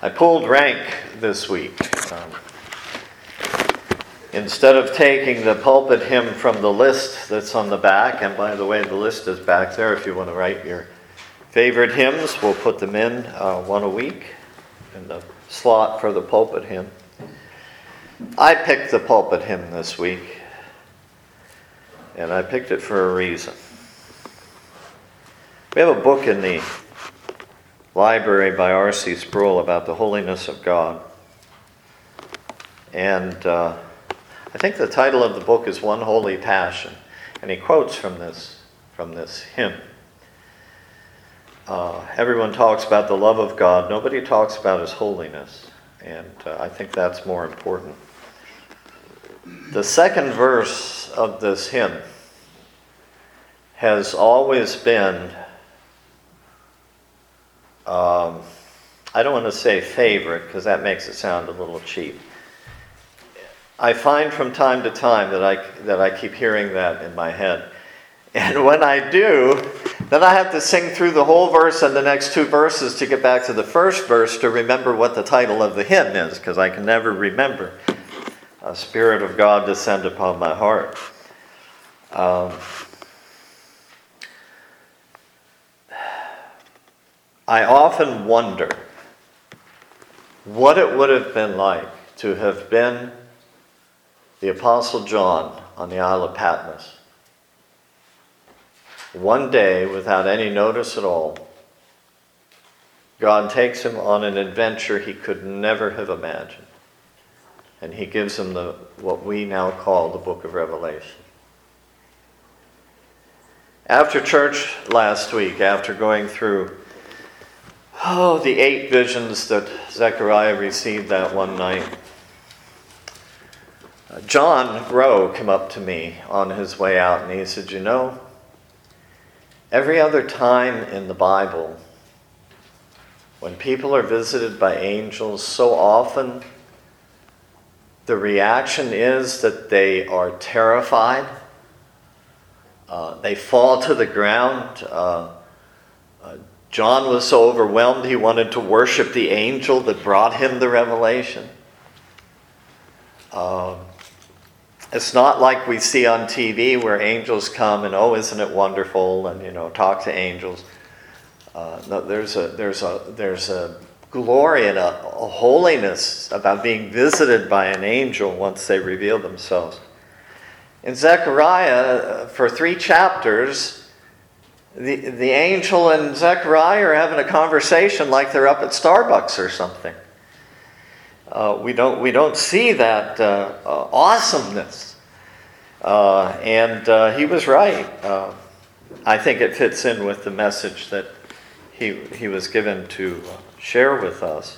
I pulled rank this week. Instead of taking the pulpit hymn from the list that's on the back, and by the way, the list is back there if you want to write your favorite hymns, we'll put them in one a week in the slot for the pulpit hymn. I picked the pulpit hymn this week, and I picked it for a reason. We have a book in the library by R.C. Sproul about the holiness of God. And I think the title of the book is One Holy Passion. And he quotes from this hymn. Everyone talks about the love of God. Nobody talks about his holiness. And I think that's more important. The second verse of this hymn has always been, I don't want to say favorite because that makes it sound a little cheap. I find from time to time that I keep hearing that in my head. And when I do, then I have to sing through the whole verse and the next two verses to get back to the first verse to remember what the title of the hymn is, because I can never remember. Spirit of God, descend upon my heart. I often wonder what it would have been like to have been the Apostle John on the Isle of Patmos. One day, without any notice at all, God takes him on an adventure he could never have imagined. And he gives him what we now call the book of Revelation. After church last week, after going through the 8 visions that Zechariah received that one night, John Rowe came up to me on his way out and he said, you know, every other time in the Bible, when people are visited by angels, so often the reaction is that they are terrified. They fall to the ground. John was so overwhelmed he wanted to worship the angel that brought him the revelation. It's not like we see on TV where angels come and, oh, isn't it wonderful, and talk to angels. No, there's a glory and a holiness about being visited by an angel once they reveal themselves. In Zechariah, for 3 chapters, the angel and Zechariah are having a conversation like they're up at Starbucks or something. We don't see that awesomeness, and he was right. I think it fits in with the message that he was given to share with us.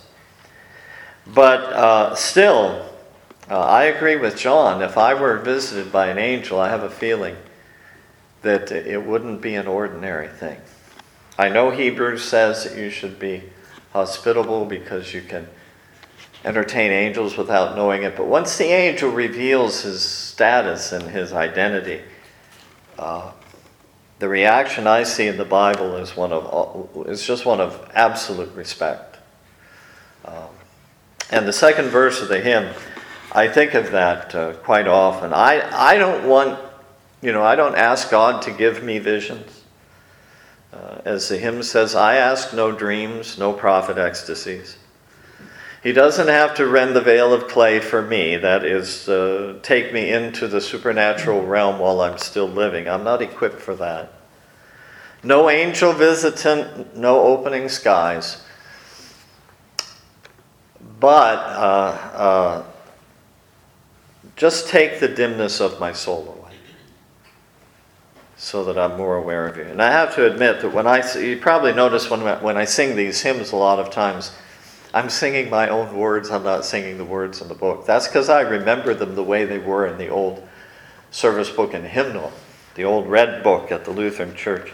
But still, I agree with John. If I were visited by an angel, I have a feeling that it wouldn't be an ordinary thing. I know Hebrews says that you should be hospitable because you can entertain angels without knowing it. But once the angel reveals his status and his identity, the reaction I see in the Bible is just one of absolute respect. And the second verse of the hymn, I think of that quite often. I don't ask God to give me visions. As the hymn says, I ask no dreams, no prophet ecstasies. He doesn't have to rend the veil of clay for me, that is, take me into the supernatural realm while I'm still living. I'm not equipped for that. No angel visitant, no opening skies. But just take the dimness of my soul away so that I'm more aware of you. And I have to admit that you probably notice when I sing these hymns a lot of times, I'm singing my own words. I'm not singing the words in the book. That's because I remember them the way they were in the old service book and hymnal, the old red book at the Lutheran Church.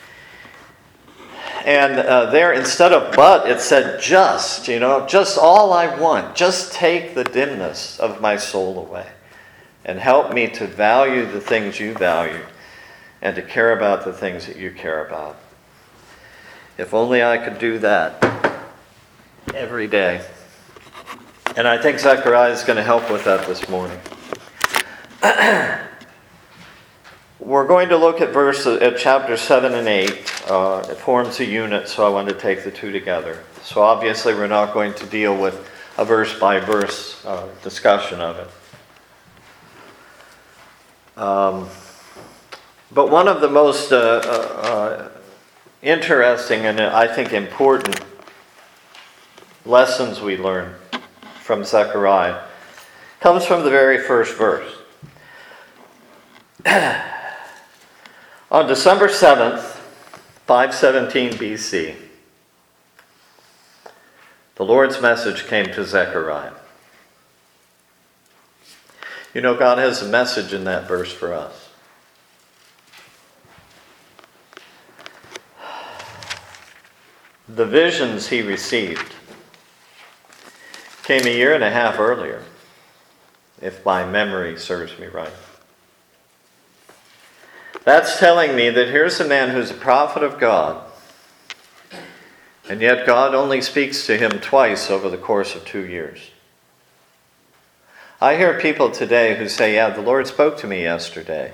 And there, instead of but, it said just all I want. Just take the dimness of my soul away and help me to value the things you value and to care about the things that you care about. If only I could do that. every day. And I think Zechariah is going to help with that this morning. We're going to look at chapters 7 and 8. It forms a unit, so I want to take the two together. So obviously we're not going to deal with a verse-by-verse discussion of it. But one of the most interesting and I think important lessons we learn from Zechariah comes from the very first verse. On December 7th, 517 BC, the Lord's message came to Zechariah. You know, God has a message in that verse for us. The visions he received came 1.5 years earlier, if my memory serves me right. That's telling me that here's a man who's a prophet of God, and yet God only speaks to him twice over the course of 2 years. I hear people today who say, yeah, the Lord spoke to me yesterday.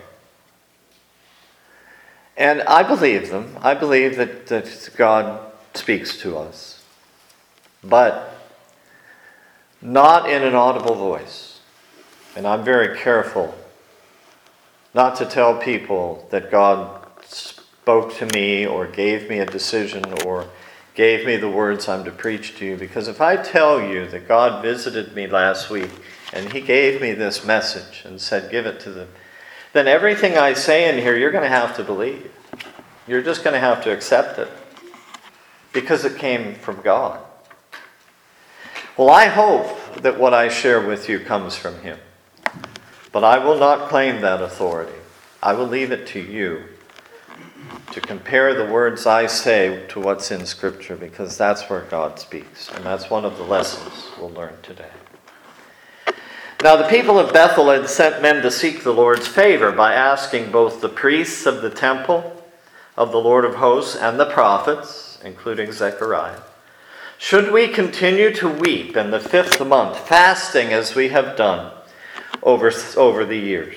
And I believe them. I believe that God speaks to us. But not in an audible voice. And I'm very careful not to tell people that God spoke to me or gave me a decision or gave me the words I'm to preach to you. Because if I tell you that God visited me last week and he gave me this message and said, give it to them, then everything I say in here, you're going to have to believe. You're just going to have to accept it because it came from God. Well, I hope that what I share with you comes from him. But I will not claim that authority. I will leave it to you to compare the words I say to what's in Scripture, because that's where God speaks. And that's one of the lessons we'll learn today. Now, the people of Bethel had sent men to seek the Lord's favor by asking both the priests of the temple of the Lord of hosts and the prophets, including Zechariah, should we continue to weep in the 5th month, fasting as we have done over the years?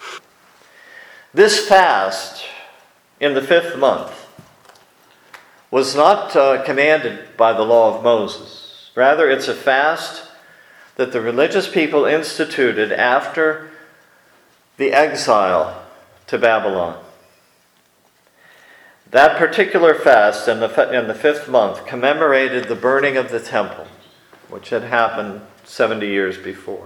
This fast in the 5th month was not commanded by the law of Moses. Rather, it's a fast that the religious people instituted after the exile to Babylon. That particular fast in the 5th month commemorated the burning of the temple, which had happened 70 years before.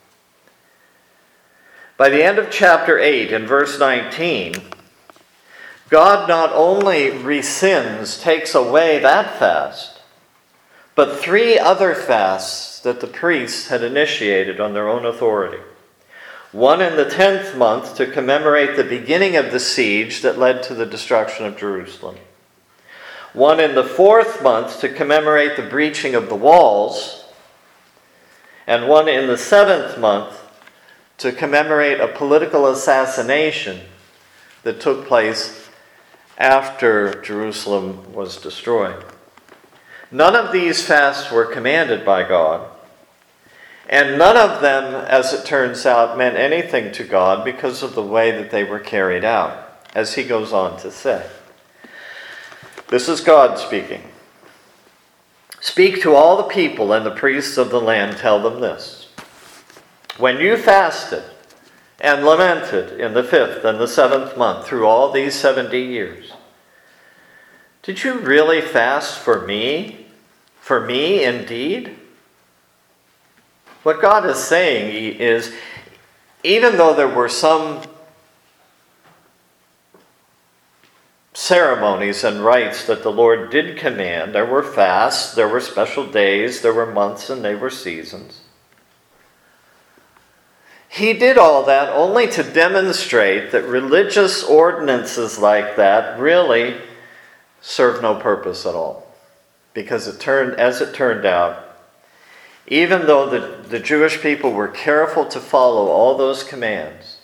By the end of chapter 8 and verse 19, God not only rescinds, takes away that fast, but 3 other fasts that the priests had initiated on their own authority. One in the 10th month to commemorate the beginning of the siege that led to the destruction of Jerusalem. One in the 4th month to commemorate the breaching of the walls. And one in the 7th month to commemorate a political assassination that took place after Jerusalem was destroyed. None of these fasts were commanded by God, and none of them, as it turns out, meant anything to God because of the way that they were carried out, as he goes on to say. This is God speaking. Speak to all the people and the priests of the land, tell them this. When you fasted and lamented in the 5th and the 7th month through all these 70 years, did you really fast for me? For me indeed? What God is saying is, even though there were some ceremonies and rites that the Lord did command, there were fasts, there were special days, there were months, and they were seasons. He did all that only to demonstrate that religious ordinances like that really serve no purpose at all. Because as it turned out, even though the Jewish people were careful to follow all those commands,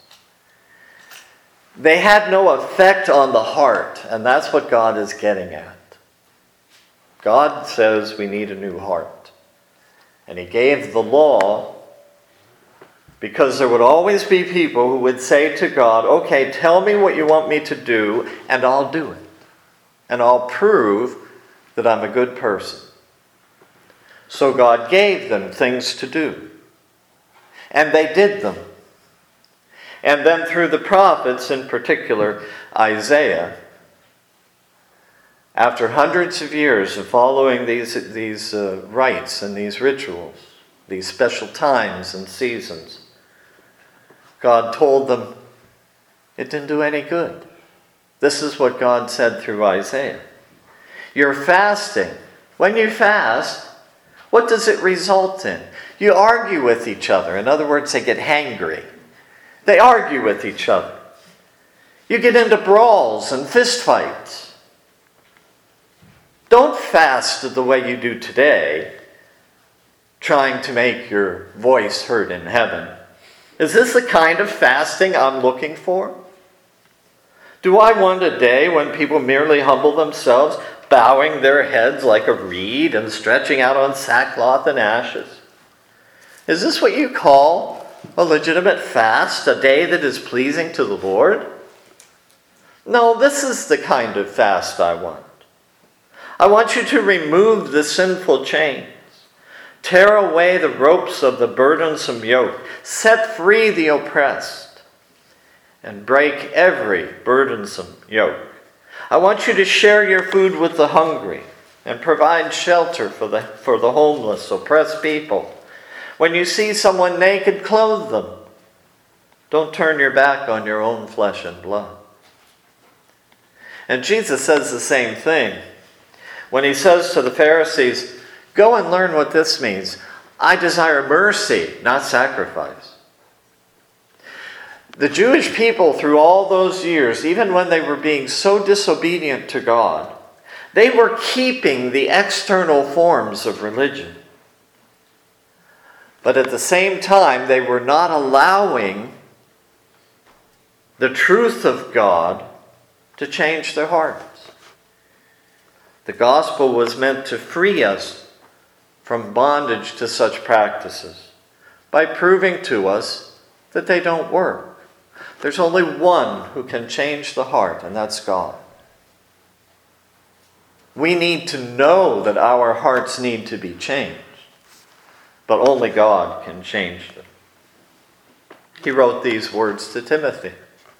they had no effect on the heart, and that's what God is getting at. God says we need a new heart. And he gave the law because there would always be people who would say to God, okay, tell me what you want me to do, and I'll do it. And I'll prove that I'm a good person. So God gave them things to do. And they did them. And then through the prophets, in particular Isaiah, after hundreds of years of following these rites and these rituals, these special times and seasons, God told them it didn't do any good. This is what God said through Isaiah. You're fasting. When you fast, what does it result in? You argue with each other. In other words, they get hangry. They argue with each other. You get into brawls and fistfights. Don't fast the way you do today, trying to make your voice heard in heaven. Is this the kind of fasting I'm looking for? Do I want a day when people merely humble themselves, bowing their heads like a reed and stretching out on sackcloth and ashes? Is this what you call a legitimate fast, a day that is pleasing to the Lord? No, this is the kind of fast I want. I want you to remove the sinful chains. Tear away the ropes of the burdensome yoke. Set free the oppressed. And break every burdensome yoke. I want you to share your food with the hungry and provide shelter for the homeless, oppressed people. When you see someone naked, clothe them. Don't turn your back on your own flesh and blood. And Jesus says the same thing when he says to the Pharisees, go and learn what this means. I desire mercy, not sacrifice. The Jewish people, through all those years, even when they were being so disobedient to God, they were keeping the external forms of religion. But at the same time, they were not allowing the truth of God to change their hearts. The gospel was meant to free us from bondage to such practices by proving to us that they don't work. There's only one who can change the heart, and that's God. We need to know that our hearts need to be changed, but only God can change them. He wrote these words to Timothy.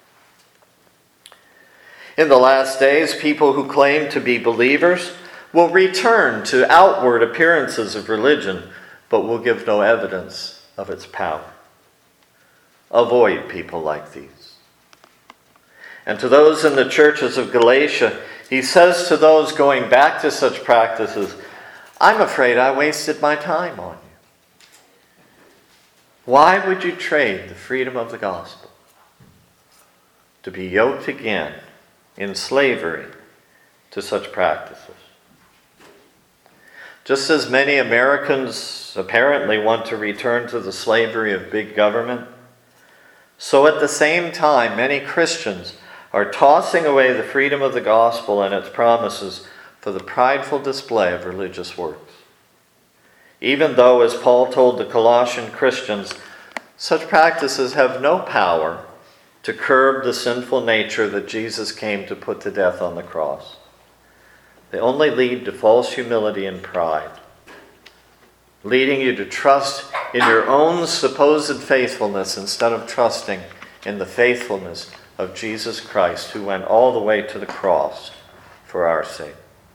In the last days, people who claim to be believers will return to outward appearances of religion, but will give no evidence of its power. Avoid people like these. And to those in the churches of Galatia, he says to those going back to such practices, I'm afraid I wasted my time on you. Why would you trade the freedom of the gospel to be yoked again in slavery to such practices? Just as many Americans apparently want to return to the slavery of big government, so at the same time many Christians are tossing away the freedom of the gospel and its promises for the prideful display of religious works. Even though, as Paul told the Colossian Christians, such practices have no power to curb the sinful nature that Jesus came to put to death on the cross. They only lead to false humility and pride, leading you to trust in your own supposed faithfulness instead of trusting in the faithfulness of Jesus Christ, who went all the way to the cross for our sake.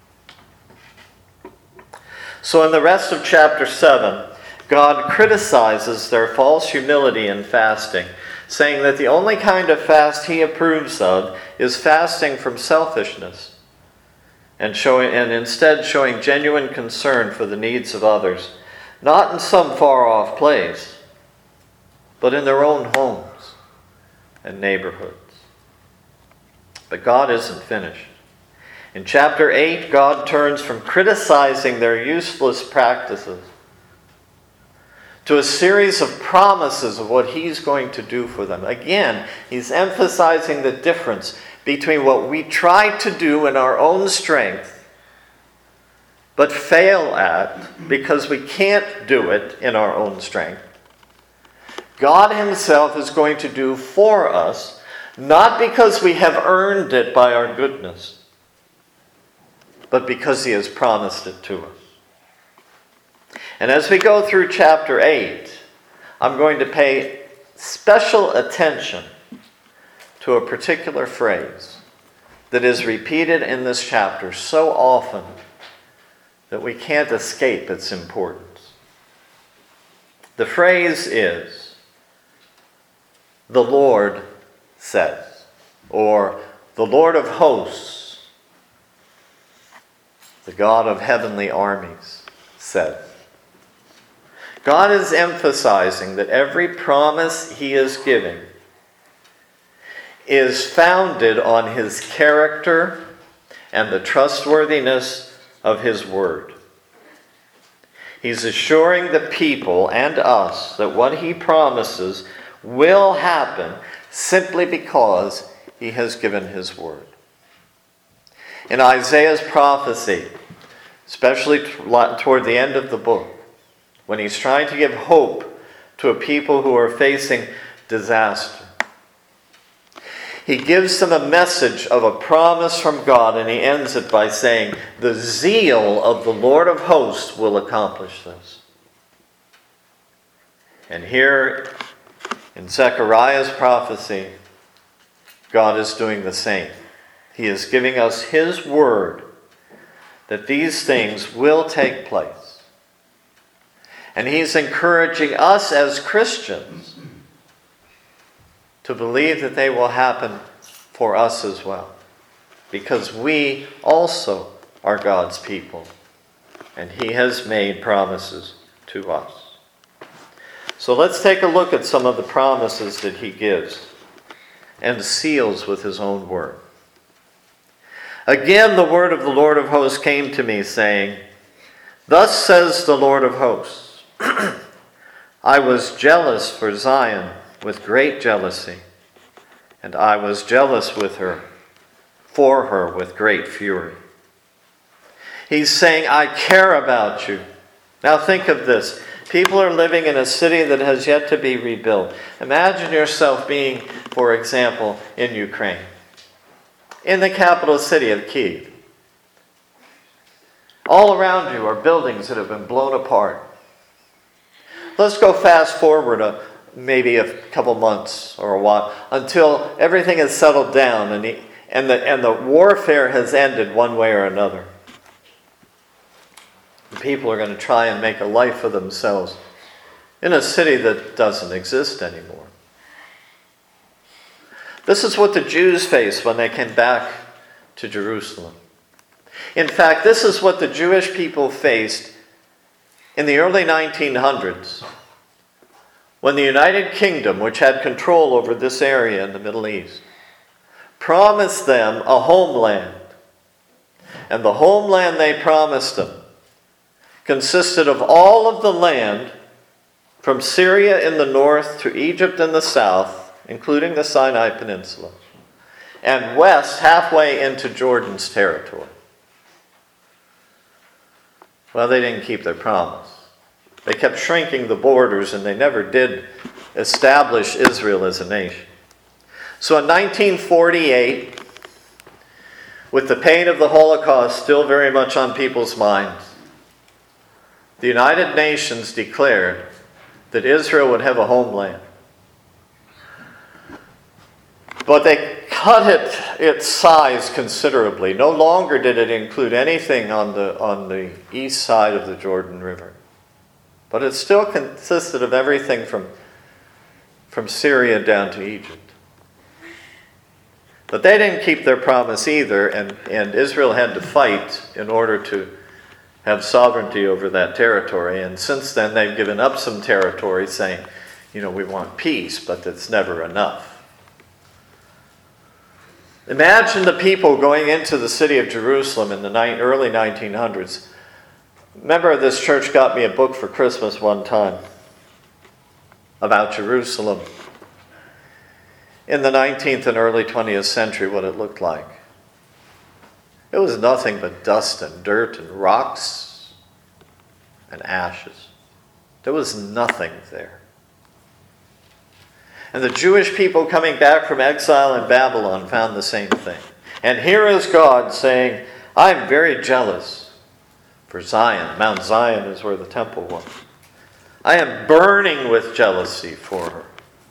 So in the rest of chapter 7, God criticizes their false humility in fasting, saying that the only kind of fast he approves of is fasting from selfishness and instead showing genuine concern for the needs of others, not in some far-off place, but in their own homes and neighborhoods. But God isn't finished. In chapter 8, God turns from criticizing their useless practices to a series of promises of what he's going to do for them. Again, he's emphasizing the difference between what we try to do in our own strength but fail at because we can't do it in our own strength, God himself is going to do for us, not because we have earned it by our goodness, but because he has promised it to us. And as we go through chapter 8, I'm going to pay special attention to a particular phrase that is repeated in this chapter so often that we can't escape its importance. The phrase is, "The Lord says," or "The Lord of hosts, the God of heavenly armies, says." God is emphasizing that every promise he is giving is founded on his character and the trustworthiness of his word. He's assuring the people and us that what he promises will happen simply because he has given his word. In Isaiah's prophecy, especially toward the end of the book, when he's trying to give hope to a people who are facing disaster, he gives them a message of a promise from God, and he ends it by saying, "The zeal of the Lord of hosts will accomplish this." And here in Zechariah's prophecy, God is doing the same. He is giving us his word that these things will take place. And he's encouraging us as Christians to believe that they will happen for us as well, because we also are God's people, and he has made promises to us. So let's take a look at some of the promises that he gives and seals with his own word. "Again, the word of the Lord of hosts came to me, saying, 'Thus says the Lord of hosts, I was jealous for Zion with great jealousy, and I was jealous with her, for her with great fury.'" He's saying, I care about you. Now think of this. People are living in a city that has yet to be rebuilt. Imagine yourself being, for example, in Ukraine, in the capital city of Kyiv. All around you are buildings that have been blown apart. Let's go fast forward maybe a couple months or a while until everything has settled down and the warfare has ended one way or another. And people are going to try and make a life for themselves in a city that doesn't exist anymore. This is what the Jews faced when they came back to Jerusalem. In fact, this is what the Jewish people faced in the early 1900s, when the United Kingdom, which had control over this area in the Middle East, promised them a homeland. And the homeland they promised them consisted of all of the land from Syria in the north to Egypt in the south, including the Sinai Peninsula, and west halfway into Jordan's territory. Well, they didn't keep their promise. They kept shrinking the borders, and they never did establish Israel as a nation. So in 1948, with the pain of the Holocaust still very much on people's minds, the United Nations declared that Israel would have a homeland. But they cut its size considerably. No longer did it include anything on the east side of the Jordan River. But it still consisted of everything from Syria down to Egypt. But they didn't keep their promise either, and Israel had to fight in order to have sovereignty over that territory. And since then, they've given up some territory, saying, we want peace, but that's never enough. Imagine the people going into the city of Jerusalem in the early 1900s. Remember, this church got me a book for Christmas one time about Jerusalem in the 19th and early 20th century, what it looked like. It was nothing but dust and dirt and rocks and ashes. There was nothing there. And the Jewish people coming back from exile in Babylon found the same thing. And here is God saying, I'm very jealous for Zion. Mount Zion is where the temple was. I am burning with jealousy for her.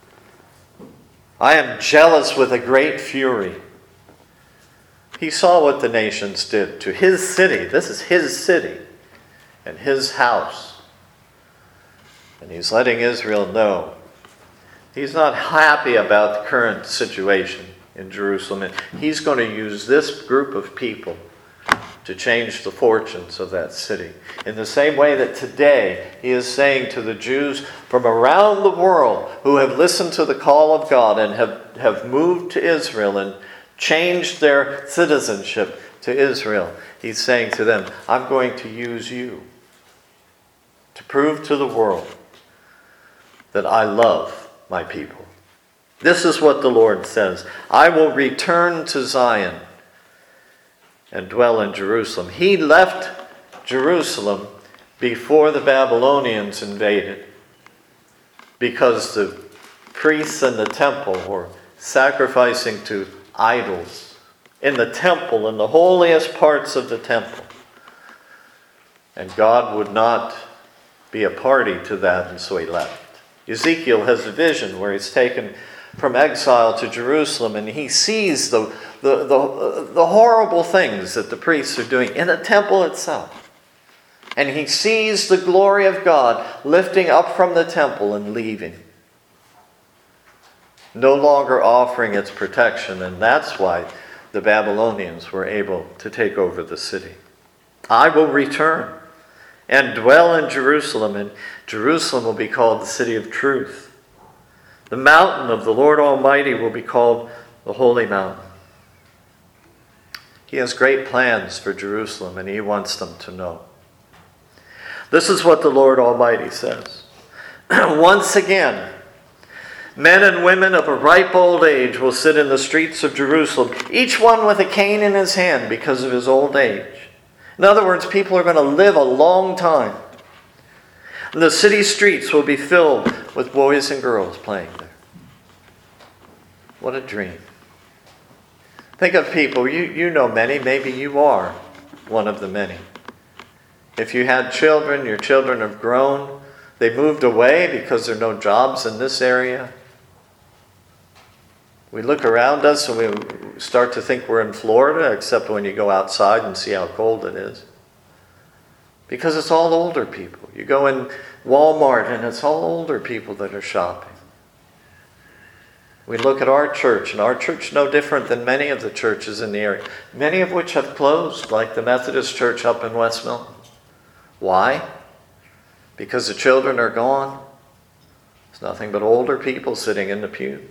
I am jealous with a great fury. He saw what the nations did to his city. This is his city and his house. And he's letting Israel know he's not happy about the current situation in Jerusalem. And he's going to use this group of people to change the fortunes of that city. In the same way that today he is saying to the Jews from around the world who have listened to the call of God and have moved to Israel and changed their citizenship to Israel, he's saying to them, I'm going to use you to prove to the world that I love my people. This is what the Lord says. I will return to Zion and dwell in Jerusalem. He left Jerusalem before the Babylonians invaded because the priests in the temple were sacrificing to idols in the temple, in the holiest parts of the temple. And God would not be a party to that, and so he left. Ezekiel has a vision where he's taken from exile to Jerusalem, and he sees the horrible things that the priests are doing in the temple itself. And he sees the glory of God lifting up from the temple and leaving, no longer offering its protection, and that's why the Babylonians were able to take over the city. I will return and dwell in Jerusalem, and Jerusalem will be called the city of truth. The mountain of the Lord Almighty will be called the Holy Mountain. He has great plans for Jerusalem, and he wants them to know. This is what the Lord Almighty says. Once again, men and women of a ripe old age will sit in the streets of Jerusalem, each one with a cane in his hand because of his old age. In other words, people are going to live a long time. And the city streets will be filled with boys and girls playing there. What a dream. Think of people, you know many, maybe you are one of the many. If you had children, your children have grown, they moved away because there are no jobs in this area. We look around us and we start to think we're in Florida, except when you go outside and see how cold it is. Because it's all older people. You go in Walmart and it's all older people that are shopping. We look at our church, and our church is no different than many of the churches in the area, many of which have closed, like the Methodist Church up in West Milton. Why? Because the children are gone. It's nothing but older people sitting in the pews.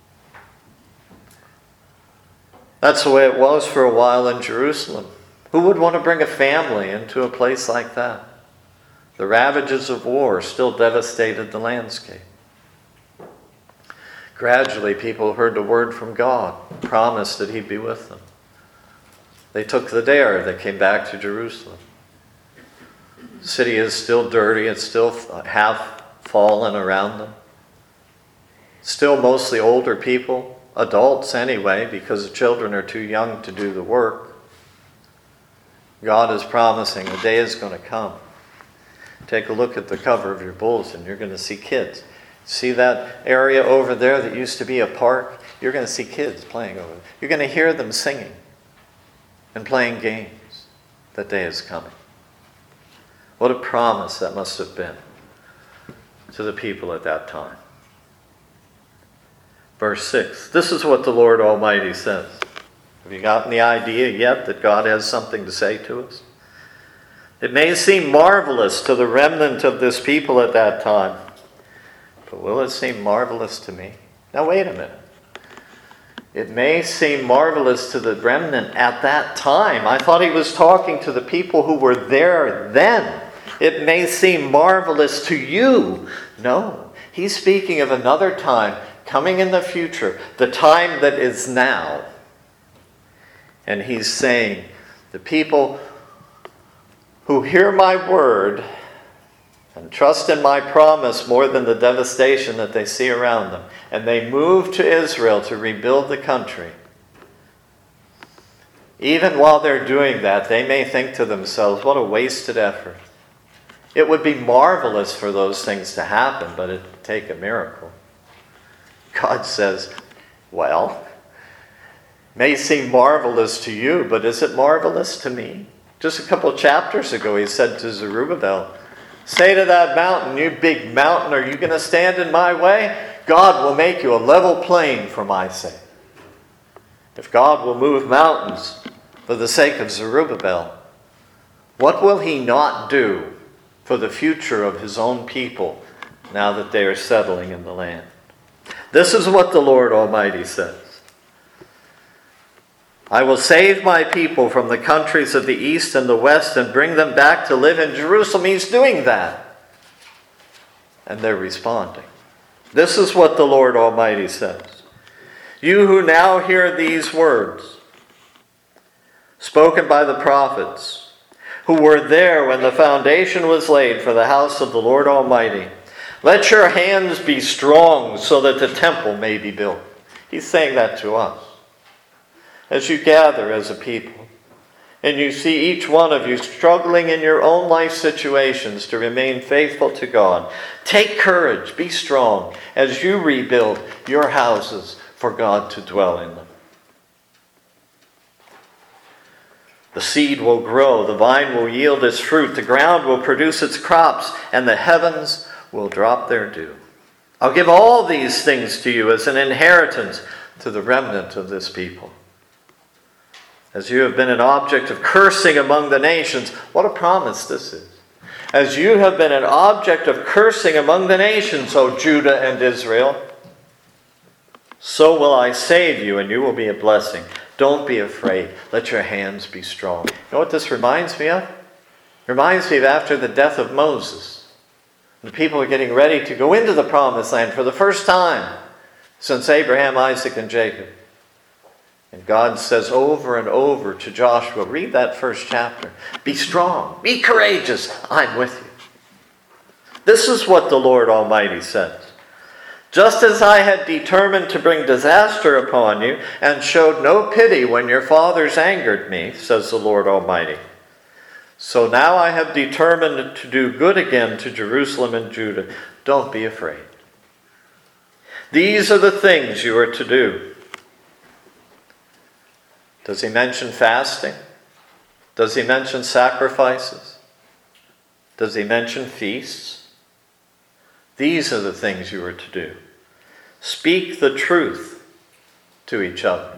That's the way it was for a while in Jerusalem. Who would want to bring a family into a place like that? The ravages of war still devastated the landscape. Gradually, people heard the word from God, promised that he'd be with them. They took the dare. They came back to Jerusalem. The city is still dirty. It's still half fallen around them. Still mostly older people, adults anyway, because the children are too young to do the work. God is promising a day is going to come. Take a look at the cover of your bulletin. You're going to see kids. See that area over there that used to be a park? You're going to see kids playing over there. You're going to hear them singing and playing games. That day is coming. What a promise that must have been to the people at that time. Verse 6. This is what the Lord Almighty says. Have you gotten the idea yet that God has something to say to us? It may seem marvelous to the remnant of this people at that time, but will it seem marvelous to me? Now wait a minute. It may seem marvelous to the remnant at that time. I thought he was talking to the people who were there then. It may seem marvelous to you. No, he's speaking of another time coming in the future, the time that is now. And he's saying, the people who hear my word and trust in my promise more than the devastation that they see around them, and they move to Israel to rebuild the country, even while they're doing that, they may think to themselves, what a wasted effort. It would be marvelous for those things to happen, but it would take a miracle. God says, well, may seem marvelous to you, but is it marvelous to me? Just a couple chapters ago, he said to Zerubbabel, say to that mountain, you big mountain, are you going to stand in my way? God will make you a level plain for my sake. If God will move mountains for the sake of Zerubbabel, what will he not do for the future of his own people now that they are settling in the land? This is what the Lord Almighty says. I will save my people from the countries of the east and the west and bring them back to live in Jerusalem. He's doing that. And they're responding. This is what the Lord Almighty says. You who now hear these words, spoken by the prophets, who were there when the foundation was laid for the house of the Lord Almighty, let your hands be strong so that the temple may be built. He's saying that to us. As you gather as a people, and you see each one of you struggling in your own life situations to remain faithful to God, take courage, be strong, as you rebuild your houses for God to dwell in them. The seed will grow, the vine will yield its fruit, the ground will produce its crops, and the heavens will drop their dew. I'll give all these things to you as an inheritance to the remnant of this people. As you have been an object of cursing among the nations, what a promise this is. As you have been an object of cursing among the nations, O Judah and Israel, so will I save you, and you will be a blessing. Don't be afraid. Let your hands be strong. You know what this reminds me of? It reminds me of after the death of Moses. The people are getting ready to go into the promised land for the first time since Abraham, Isaac, and Jacob. And God says over and over to Joshua, read that first chapter, be strong, be courageous, I'm with you. This is what the Lord Almighty says. Just as I had determined to bring disaster upon you and showed no pity when your fathers angered me, says the Lord Almighty, so now I have determined to do good again to Jerusalem and Judah. Don't be afraid. These are the things you are to do. Does he mention fasting? Does he mention sacrifices? Does he mention feasts? These are the things you are to do. Speak the truth to each other.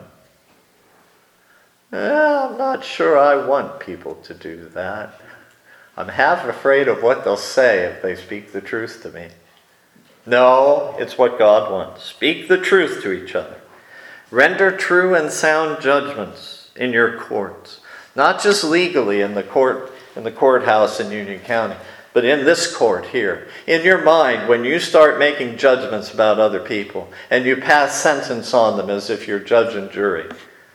I'm not sure I want people to do that. I'm half afraid of what they'll say if they speak the truth to me. No, it's what God wants. Speak the truth to each other. Render true and sound judgments in your courts, not just legally in the courthouse in Union County, but in this court here. In your mind, when you start making judgments about other people and you pass sentence on them as if you're judge and jury,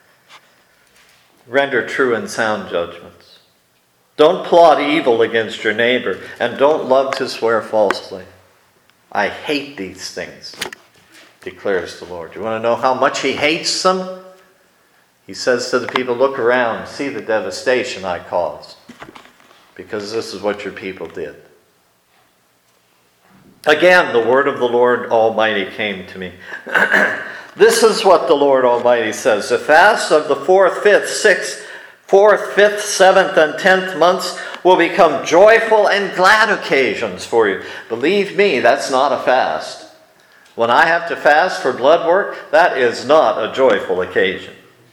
render true and sound judgments. Don't plot evil against your neighbor, and don't love to swear falsely. I hate these things, declares the Lord. You want to know how much he hates them? He says to the people, look around, see the devastation I caused, because this is what your people did. Again, the word of the Lord Almighty came to me. This is what the Lord Almighty says. The fast of the 4th, 5th, 7th, and 10th months will become joyful and glad occasions for you. Believe me, that's not a fast. When I have to fast for blood work, that is not a joyful occasion.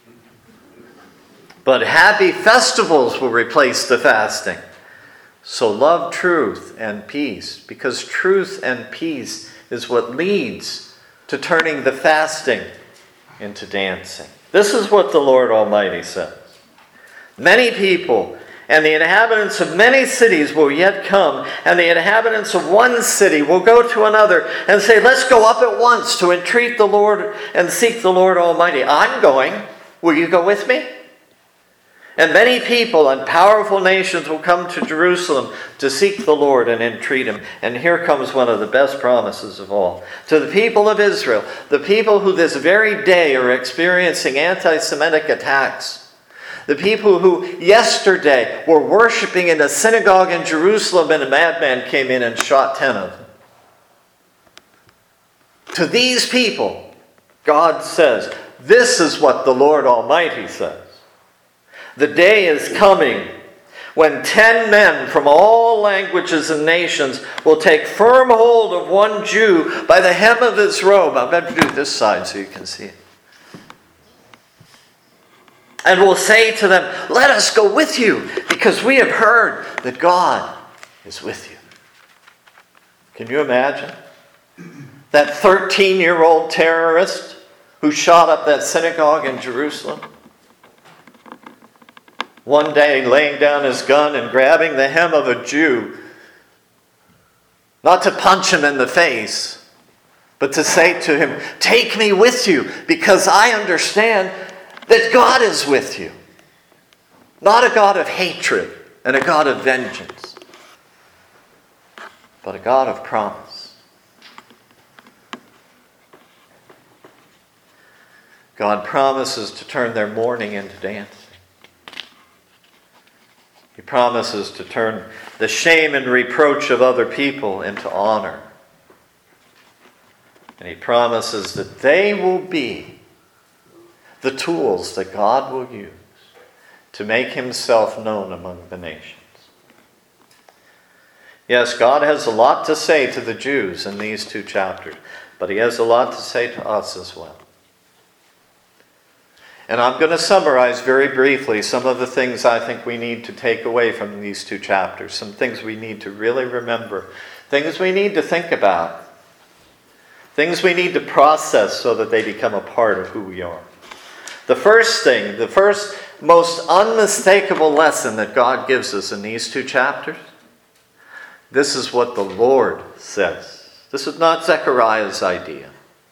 But happy festivals will replace the fasting. So love truth and peace, because truth and peace is what leads to turning the fasting into dancing. This is what the Lord Almighty says. Many people and the inhabitants of many cities will yet come, and the inhabitants of one city will go to another and say, let's go up at once to entreat the Lord and seek the Lord Almighty. I'm going. Will you go with me? And many people and powerful nations will come to Jerusalem to seek the Lord and entreat him. And here comes one of the best promises of all. To the people of Israel, the people who this very day are experiencing anti-Semitic attacks, the people who yesterday were worshiping in a synagogue in Jerusalem and a madman came in and shot 10 of them. To these people, God says, this is what the Lord Almighty says. The day is coming when 10 men from all languages and nations will take firm hold of one Jew by the hem of his robe. I'm going to do this side so you can see it. And will say to them, let us go with you, because we have heard that God is with you. Can you imagine? That 13-year-old terrorist who shot up that synagogue in Jerusalem, one day laying down his gun and grabbing the hem of a Jew, not to punch him in the face, but to say to him, take me with you, because I understand that God is with you. Not a God of hatred and a God of vengeance, but a God of promise. God promises to turn their mourning into dancing. He promises to turn the shame and reproach of other people into honor. And he promises that they will be the tools that God will use to make himself known among the nations. Yes, God has a lot to say to the Jews in these 2 chapters, but he has a lot to say to us as well. And I'm going to summarize very briefly some of the things I think we need to take away from these 2 chapters. Some things we need to really remember. Things we need to think about. Things we need to process so that they become a part of who we are. The first thing, the first most unmistakable lesson that God gives us in these 2 chapters, this is what the Lord says. This is not Zechariah's idea.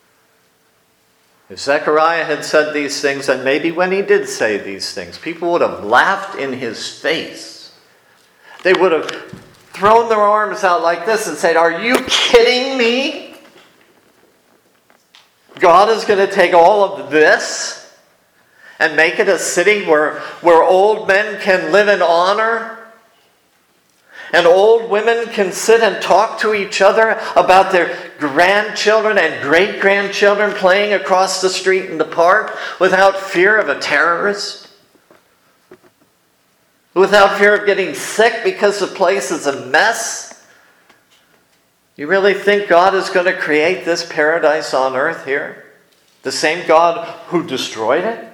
If Zechariah had said these things, and maybe when he did say these things, people would have laughed in his face. They would have thrown their arms out like this and said, are you kidding me? God is going to take all of this and make it a city where old men can live in honor? And old women can sit and talk to each other about their grandchildren and great-grandchildren playing across the street in the park without fear of a terrorist? Without fear of getting sick because the place is a mess? You really think God is going to create this paradise on earth here? The same God who destroyed it?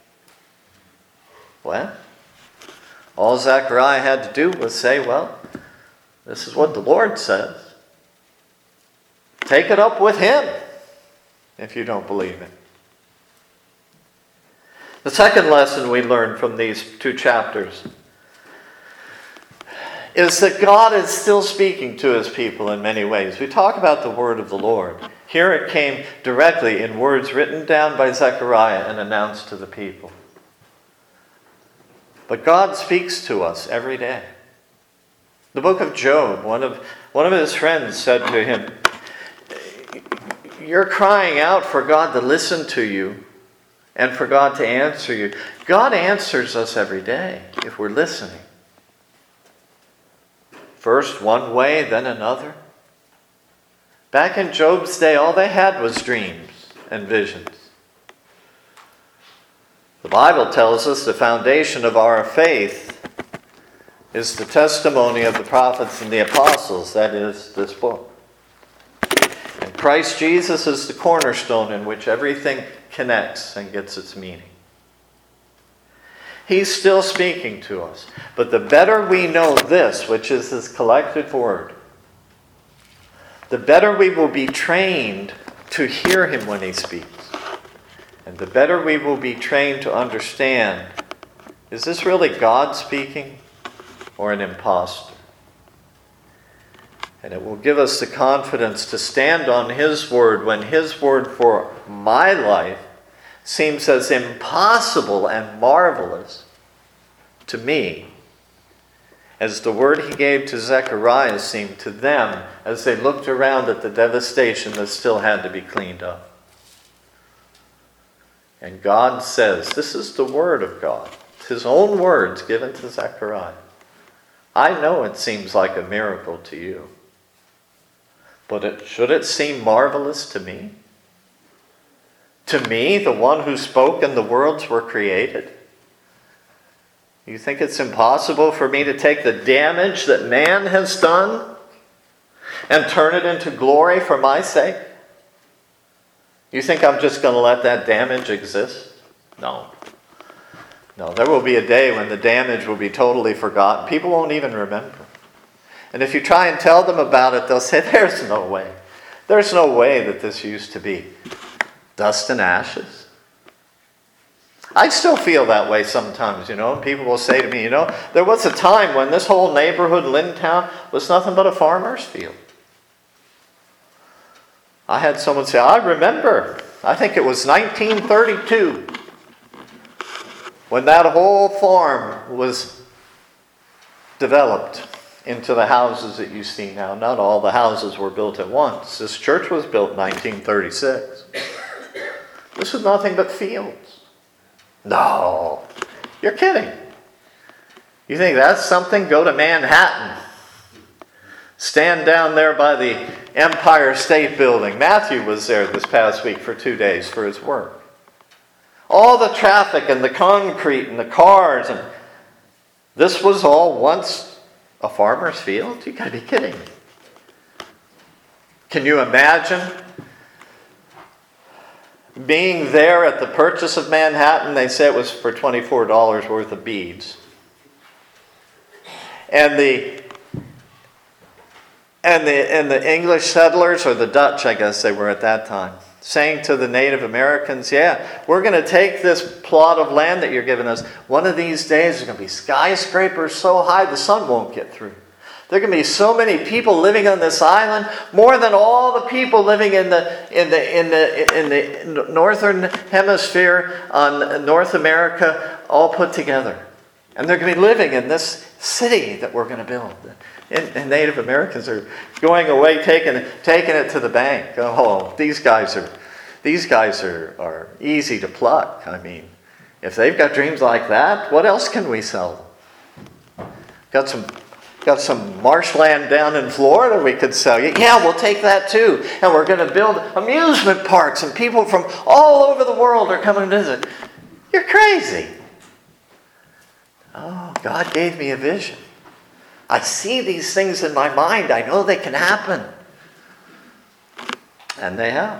Well, all Zechariah had to do was say, well, this is what the Lord says. Take it up with him if you don't believe it. The second lesson we learn from these 2 chapters is that God is still speaking to his people in many ways. We talk about the word of the Lord. Here it came directly in words written down by Zechariah and announced to the people. But God speaks to us every day. The book of Job, one of his friends said to him, you're crying out for God to listen to you and for God to answer you. God answers us every day if we're listening. First one way, then another. Back in Job's day, all they had was dreams and visions. The Bible tells us the foundation of our faith is the testimony of the prophets and the apostles, that is, this book. And Christ Jesus is the cornerstone in which everything connects and gets its meaning. He's still speaking to us. But the better we know this, which is his collected word, the better we will be trained to hear him when he speaks. And the better we will be trained to understand, is this really God speaking or an impostor? And it will give us the confidence to stand on his word when his word for my life seems as impossible and marvelous to me as the word he gave to Zechariah seemed to them as they looked around at the devastation that still had to be cleaned up. And God says, this is the word of God. It's his own words given to Zechariah. I know it seems like a miracle to you, but should it seem marvelous to me? To me, the one who spoke and the worlds were created? You think it's impossible for me to take the damage that man has done and turn it into glory for my sake? You think I'm just going to let that damage exist? No. No, there will be a day when the damage will be totally forgotten. People won't even remember. And if you try and tell them about it, they'll say, there's no way. There's no way that this used to be dust and ashes. I still feel that way sometimes, and people will say to me, there was a time when this whole neighborhood, Lintown, was nothing but a farmer's field. I had someone say, I remember, I think it was 1932, when that whole farm was developed into the houses that you see now. Not all the houses were built at once. This church was built in 1936. This was nothing but fields. No, you're kidding. You think that's something? Go to Manhattan. Stand down there by the Empire State Building. Matthew was there this past week for 2 days for his work. All the traffic and the concrete and the cars, and this was all once a farmer's field? You gotta be kidding me. Can you imagine being there at the purchase of Manhattan? They say it was for $24 worth of beads. And the English settlers, or the Dutch, I guess they were at that time, saying to the Native Americans, yeah, we're going to take this plot of land that you're giving us. One of these days there's going to be skyscrapers so high the sun won't get through. There are going to be so many people living on this island, more than all the people living in the northern hemisphere on North America all put together. And they're going to be living in this city that we're going to build. And Native Americans are going away, taking it to the bank. Oh, these guys are easy to pluck. I mean, if they've got dreams like that, what else can we sell them? Got some marshland down in Florida we could sell you. Yeah, we'll take that too. And we're going to build amusement parks, and people from all over the world are coming to visit. You're crazy. Oh, God gave me a vision. I see these things in my mind. I know they can happen. And they have.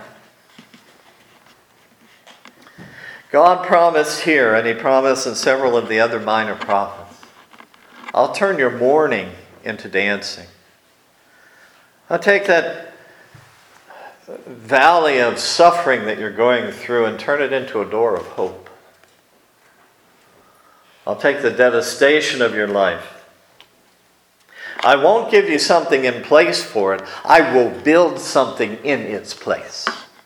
God promised here, and he promised in several of the other minor prophets, I'll turn your mourning into dancing. I'll take that valley of suffering that you're going through and turn it into a door of hope. I'll take the devastation of your life. I won't give you something in place for it. I will build something in its place.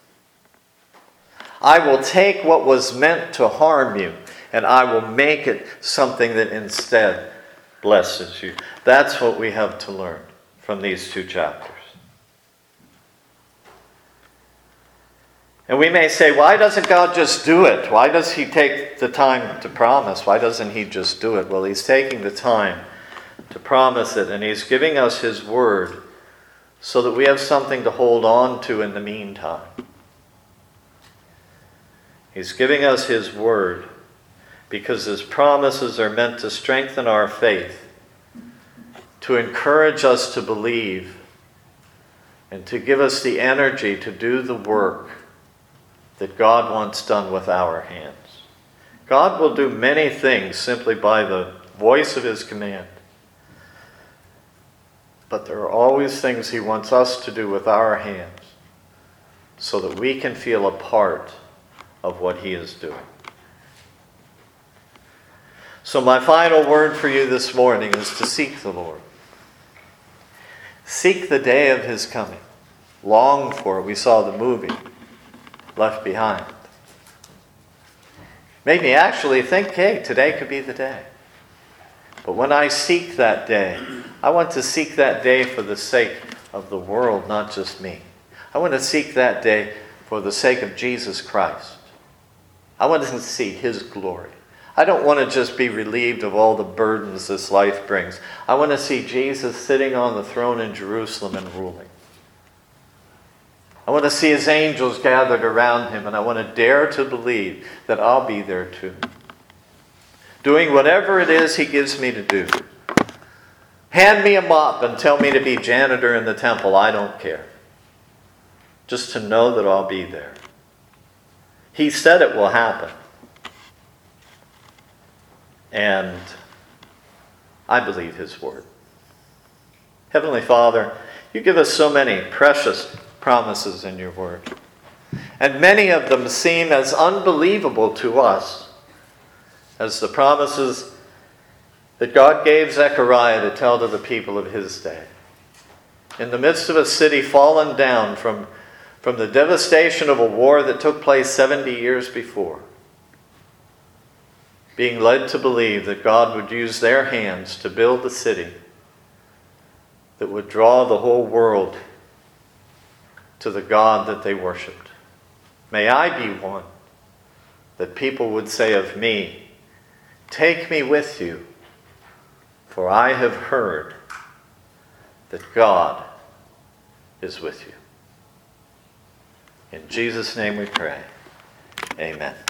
I will take what was meant to harm you, and I will make it something that instead blesses you. That's what we have to learn from these 2 chapters. And we may say, why doesn't God just do it? Why does he take the time to promise? Why doesn't he just do it? Well, he's taking the time to promise it, and he's giving us his word so that we have something to hold on to in the meantime. He's giving us his word because his promises are meant to strengthen our faith, to encourage us to believe, and to give us the energy to do the work that God wants done with our hands. God will do many things simply by the voice of his command. But there are always things he wants us to do with our hands so that we can feel a part of what he is doing. So my final word for you this morning is to seek the Lord. Seek the day of his coming. Long for it. We saw the movie, Left Behind. Made me actually think, hey, today could be the day. But when I seek that day, I want to seek that day for the sake of the world, not just me. I want to seek that day for the sake of Jesus Christ. I want to see his glory. I don't want to just be relieved of all the burdens this life brings. I want to see Jesus sitting on the throne in Jerusalem and ruling. I want to see his angels gathered around him, and I want to dare to believe that I'll be there too, doing whatever it is he gives me to do. Hand me a mop and tell me to be janitor in the temple. I don't care. Just to know that I'll be there. He said it will happen. And I believe his word. Heavenly Father, you give us so many precious promises in your word. And many of them seem as unbelievable to us as the promises that God gave Zechariah to tell to the people of his day. In the midst of a city fallen down from the devastation of a war that took place 70 years before, being led to believe that God would use their hands to build a city that would draw the whole world to the God that they worshiped. May I be one that people would say of me, "Take me with you, for I have heard that God is with you." In Jesus' name we pray. Amen.